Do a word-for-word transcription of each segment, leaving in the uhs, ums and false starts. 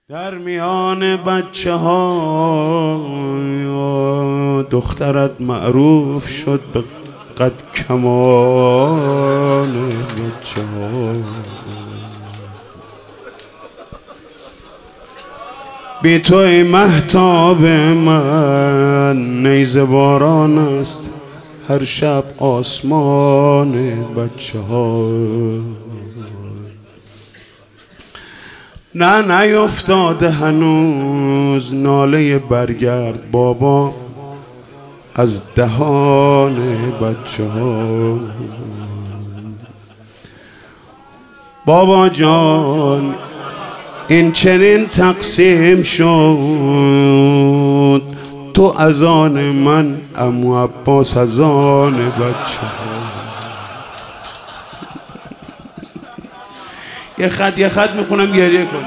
در میان بچه ها دخترت معروف شد به قد کمان بچه ها. بی تو ای مهتاب من نیزه باران است هر شب آسمان بچه ها. نه نیفتاده هنوز ناله برگرد بابا از دهان بچه ها. بابا جان این چنین تقسیم شد، تو از آن من عمو عباس از آن بچه ها. یه خط یه خط میخونم گریه کن.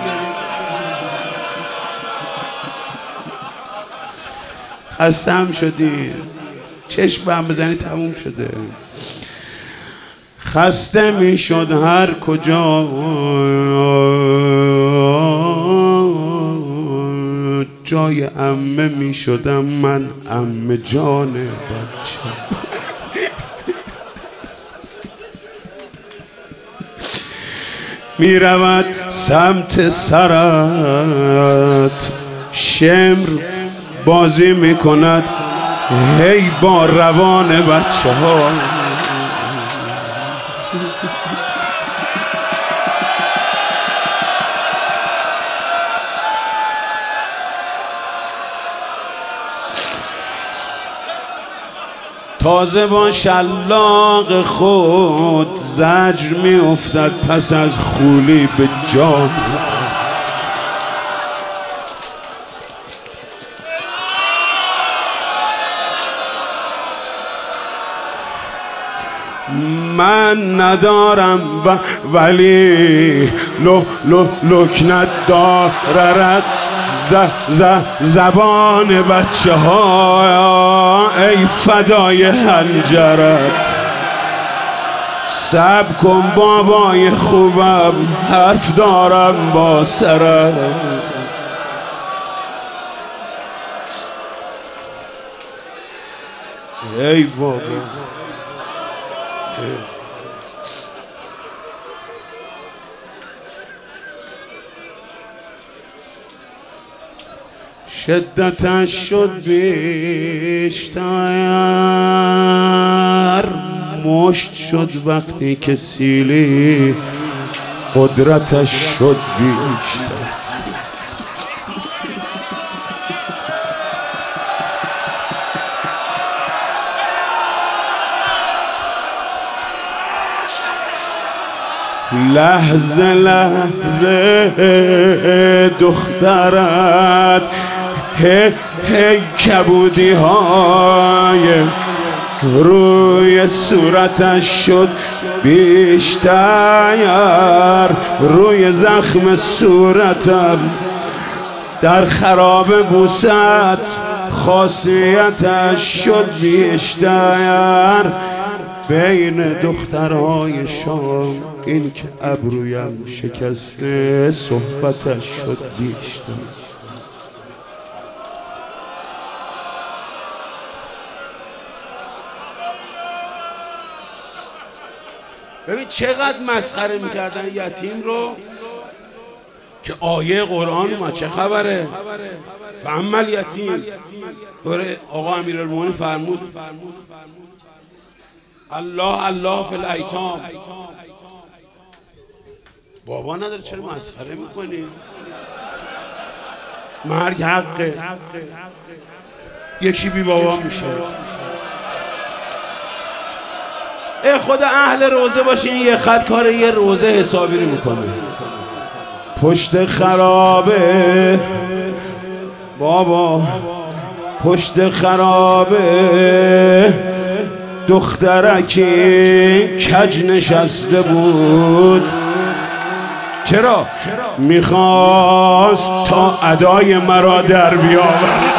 خستم شدی چشم هم بزنی تموم شده. خسته میشد هر کجا جای عمه میشدم من عمه جان بچه. می رود سمت سرت شمر بازی می کند هی با روان بچه ها. تازه با شلاق خود زجر می افتد پس از خولی به جان. من ندارم و ولی لو لو لکنت دارد ز ز زبان بچه ها. ای فدای هنجرت صبر کن بابای خوبم حرف دارم با سرت. ای بابا شدتش شد بیشتر مشت شد وقتی که سیلی قدرتش شد بیشتر. لحظه لحظه دخترت هی هی کبودی های روی صورتش شد بیشتر. روی زخم صورتم در خراب بوست خاصیتش شد بیشتر. بین دخترهای شام این که ابرویم شکسته صحبتش شد بیشتر. ببین چقدر مسخره میکردن یتیم رو که آیه قرآن اومد چه خبره. و اما یتیم آقا امیرالمومنین فرمود الله الله فی الایتام. بابا نداره چرا مسخره میکنی؟ مرگ حقه. یکی بی بابا میشه. ای خدا اهل روزه باشین یه خط کار یه روزه حسابی رو میکنه. پشت خرابه بابا پشت خرابه دخترکی کج نشسته بود. چرا؟ میخواست تا ادای مرا در بیاورد.